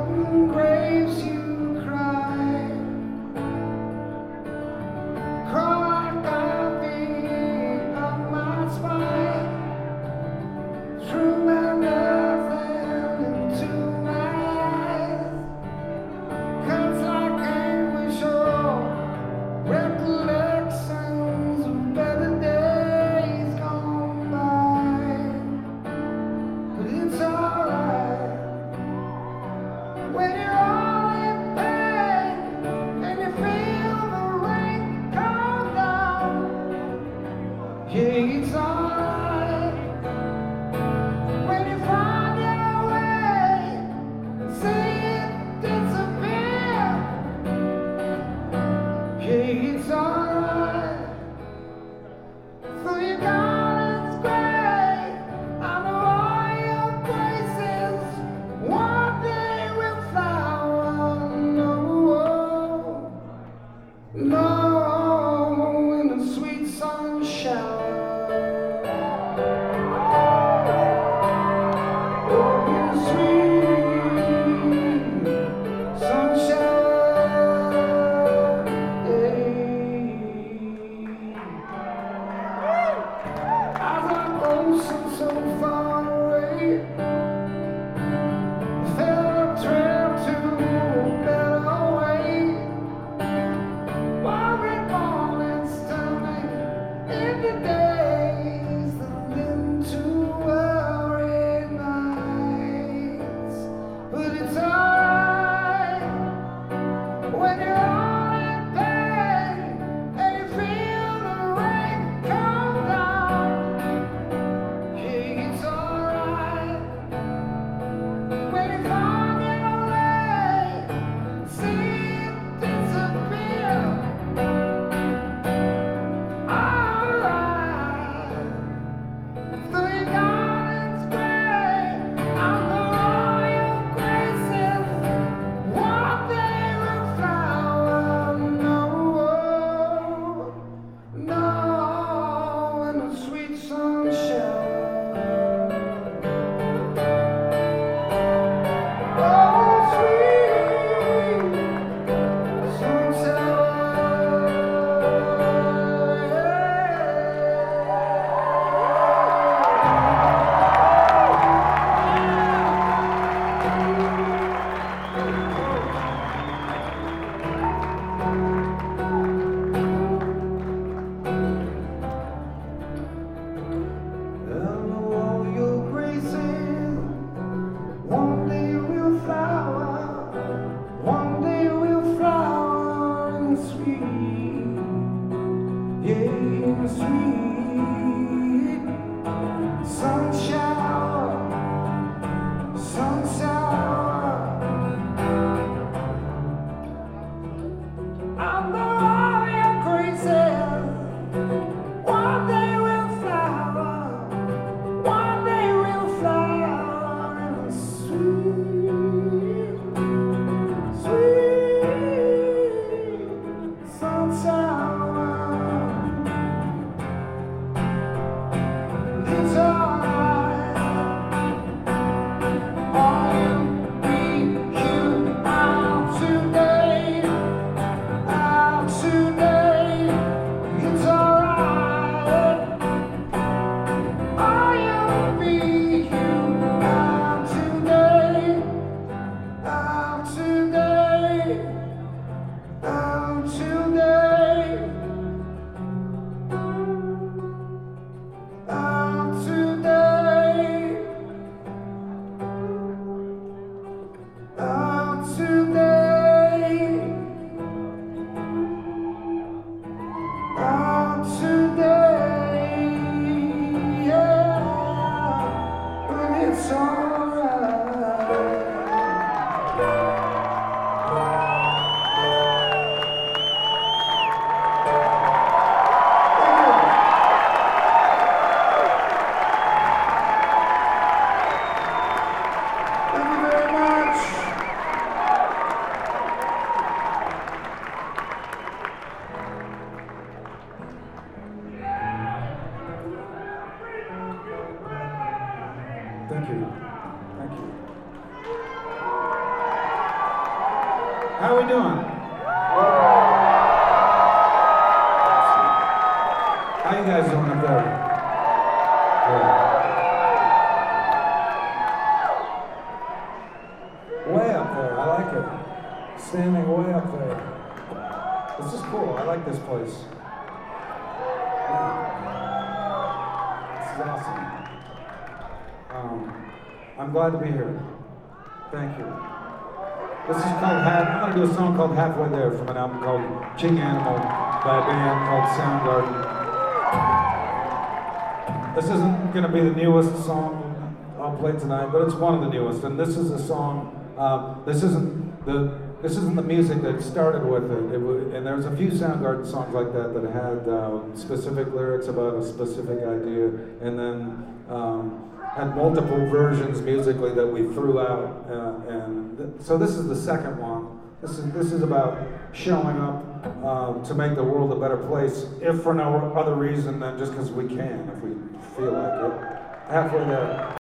Thank you. Thank you. How we doing? How you guys doing up there? Good. Way up there, I like it. Standing way up there. This is cool, I like this place. This is awesome. I'm glad to be here. Thank you. This is called I'm going to do a song called Halfway There from an album called Ching Animal by a band called Soundgarden. This isn't going to be the newest song I'll play tonight, but it's one of the newest. And this is a song, this isn't the music that started with it. And there's a few Soundgarden songs like that that had specific lyrics about a specific idea, and then had multiple versions musically that we threw out, so this is the second one. This is about showing up to make the world a better place, if for no other reason than just because we can, if we feel like it. Halfway there.